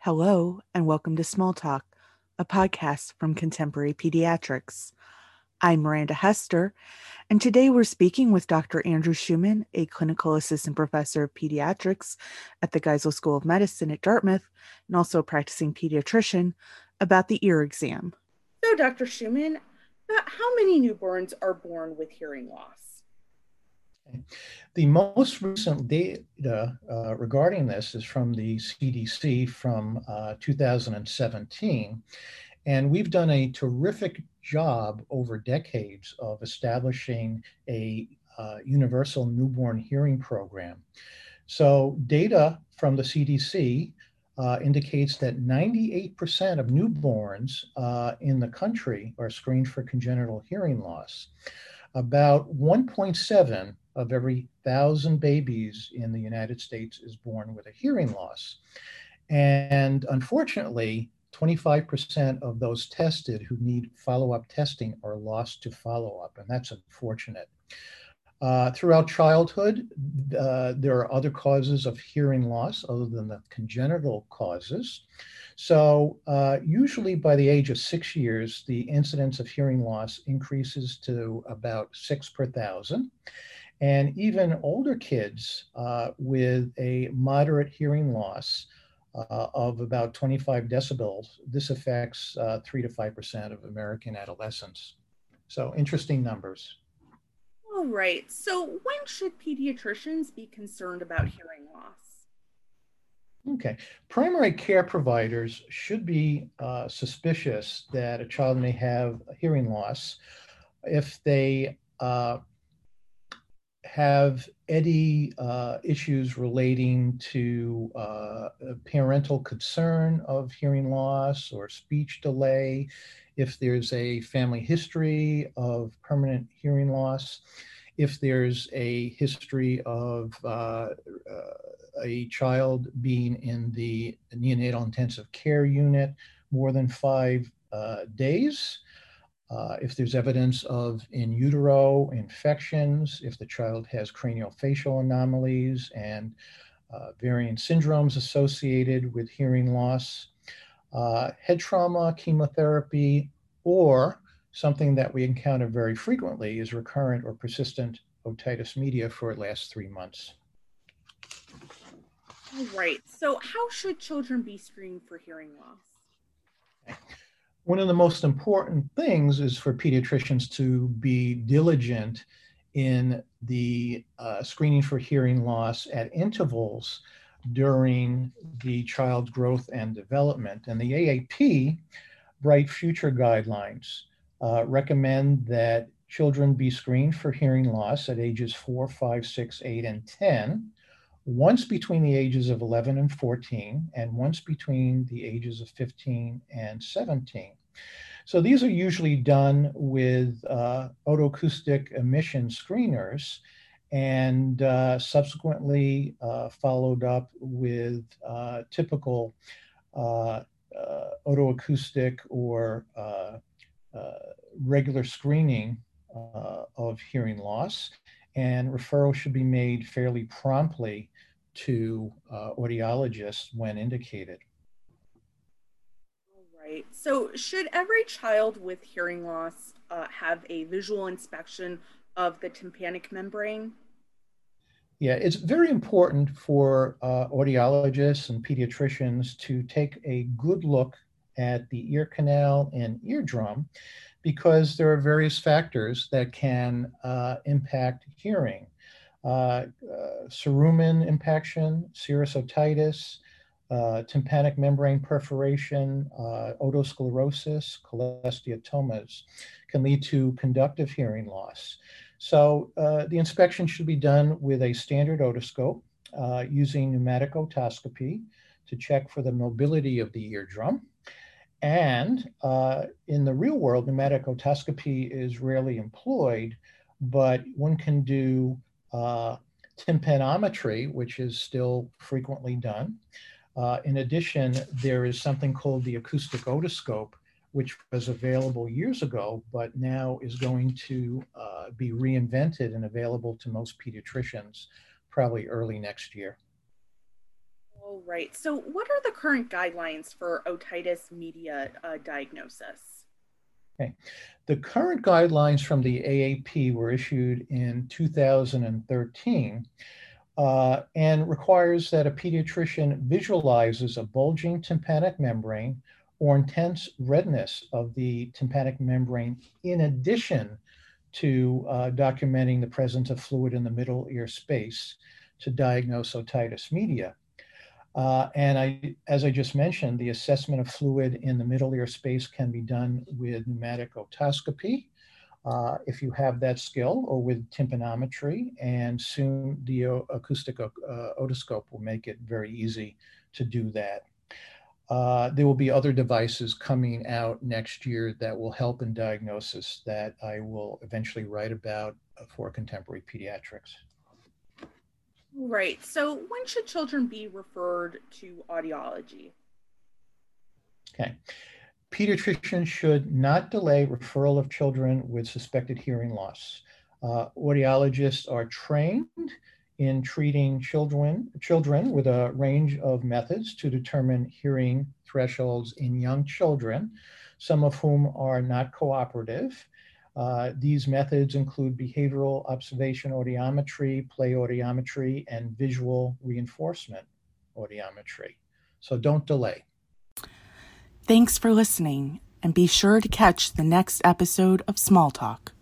Hello, and welcome to Small Talk, a podcast from Contemporary Pediatrics. I'm Miranda Hester, and today we're speaking with Dr. Andrew Schumann, a clinical assistant professor of pediatrics at the Geisel School of Medicine at Dartmouth, and also a practicing pediatrician, about the ear exam. So, Dr. Schumann, about how many newborns are born with hearing loss? The most recent data regarding this is from the CDC from 2017. And we've done a terrific job over decades of establishing a universal newborn hearing program. So data from the CDC indicates that 98% of newborns in the country are screened for congenital hearing loss. About 1.7 of every 1,000 babies in the United States is born with a hearing loss. And unfortunately, 25% of those tested who need follow-up testing are lost to follow-up, and that's unfortunate. Throughout childhood, there are other causes of hearing loss other than the congenital causes. So usually by the age of 6 years, the incidence of hearing loss increases to about 6 per thousand. And even older kids with a moderate hearing loss of about 25 decibels, this affects 3 to 5% of American adolescents. So interesting numbers. All right. So, when should pediatricians be concerned about hearing loss? Okay. Primary care providers should be suspicious that a child may have hearing loss if they have any issues relating to parental concern of hearing loss or speech delay, if there's a family history of permanent hearing loss, if there's a history of a child being in the neonatal intensive care unit more than 5 days, if there's evidence of in utero infections, if the child has craniofacial anomalies and variant syndromes associated with hearing loss, head trauma, chemotherapy, or something that we encounter very frequently is recurrent or persistent otitis media for at least 3 months. All right. So, how should children be screened for hearing loss? One of the most important things is for pediatricians to be diligent in the screening for hearing loss at intervals during the child's growth and development. And the AAP Bright Future guidelines recommend that children be screened for hearing loss at ages 4, 5, 6, 8, and 10, once between the ages of 11 and 14, and once between the ages of 15 and 17. So these are usually done with otoacoustic emission screeners and subsequently followed up with typical otoacoustic or regular screening of hearing loss. And referral should be made fairly promptly to audiologists when indicated. All right. So, should every child with hearing loss have a visual inspection of the tympanic membrane? Yeah, it's very important for audiologists and pediatricians to take a good look at the ear canal and eardrum because there are various factors that can impact hearing. Cerumen impaction, serous otitis, tympanic membrane perforation, otosclerosis, cholesteatomas can lead to conductive hearing loss. So the inspection should be done with a standard otoscope using pneumatic otoscopy to check for the mobility of the eardrum. And in the real world, pneumatic otoscopy is rarely employed, but one can do tympanometry, which is still frequently done. In addition, there is something called the acoustic otoscope, which was available years ago, but now is going to be reinvented and available to most pediatricians probably early next year. All right. So, what are the current guidelines for otitis media diagnosis? Okay. The current guidelines from the AAP were issued in 2013 and requires that a pediatrician visualizes a bulging tympanic membrane or intense redness of the tympanic membrane in addition to documenting the presence of fluid in the middle ear space to diagnose otitis media. As I just mentioned, the assessment of fluid in the middle ear space can be done with pneumatic otoscopy, if you have that skill, or with tympanometry, and soon the acoustic otoscope will make it very easy to do that. There will be other devices coming out next year that will help in diagnosis that I will eventually write about for contemporary pediatrics. Right. So, when should children be referred to audiology? Okay. Pediatricians should not delay referral of children with suspected hearing loss. Audiologists are trained in treating children with a range of methods to determine hearing thresholds in young children, some of whom are not cooperative. These methods include behavioral observation audiometry, play audiometry, and visual reinforcement audiometry. So don't delay. Thanks for listening, and be sure to catch the next episode of Small Talk.